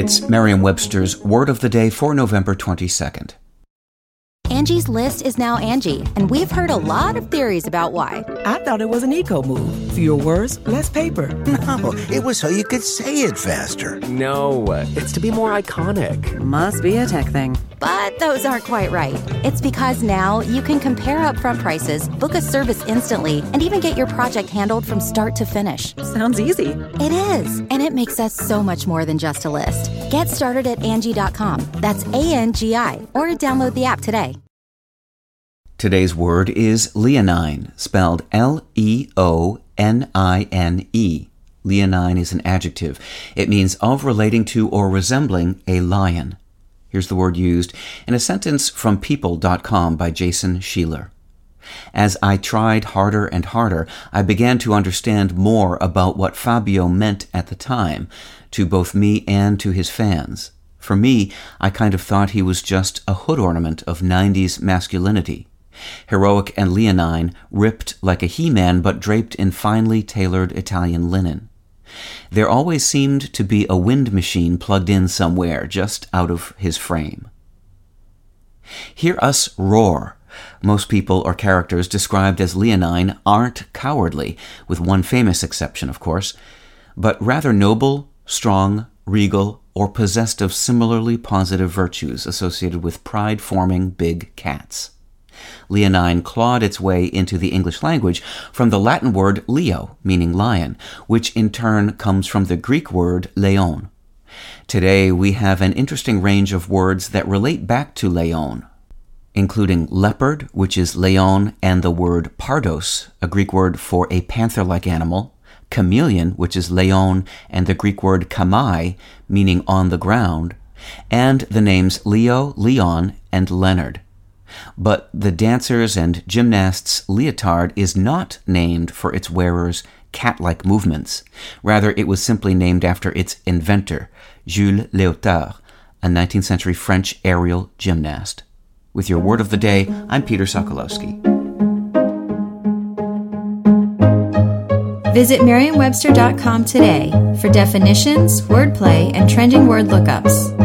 It's Merriam-Webster's Word of the Day for November 22nd. Angie's List is now Angie, and we've heard a lot of theories about why. I thought it was an eco-move. Fewer words, less paper. No, it was so you could say it faster. No, it's to be more iconic. Must be a tech thing. But those aren't quite right. It's because now you can compare upfront prices, book a service instantly, and even get your project handled from start to finish. Sounds easy. It is, and it makes us so much more than just a list. Get started at Angie.com. That's ANGI, or download the app today. Today's word is leonine, spelled Leonine. Leonine is an adjective. It means of, relating to, or resembling a lion. Here's the word used in a sentence from People.com by Jason Sheeler. As I tried harder and harder, I began to understand more about what Fabio meant at the time, to both me and to his fans. For me, I kind of thought he was just a hood ornament of 90s masculinity. Heroic and leonine, ripped like a He-Man but draped in finely tailored Italian linen. There always seemed to be a wind machine plugged in somewhere, just out of his frame. Hear us roar. Most people or characters described as leonine aren't cowardly, with one famous exception, of course, but rather noble, strong, regal, or possessed of similarly positive virtues associated with pride-forming big cats. Leonine clawed its way into the English language from the Latin word leo, meaning lion, which in turn comes from the Greek word leon. Today we have an interesting range of words that relate back to leon, including leopard, which is leon, and the word pardos, a Greek word for a panther-like animal, chameleon, which is leon, and the Greek word chamai, meaning on the ground, and the names Leo, Leon, and Leonard. But the dancers' and gymnasts' leotard is not named for its wearer's cat-like movements. Rather, it was simply named after its inventor, Jules Léotard, a 19th century French aerial gymnast. With your Word of the Day, I'm Peter Sokolowski. Visit Merriam-Webster.com today for definitions, wordplay, and trending word lookups.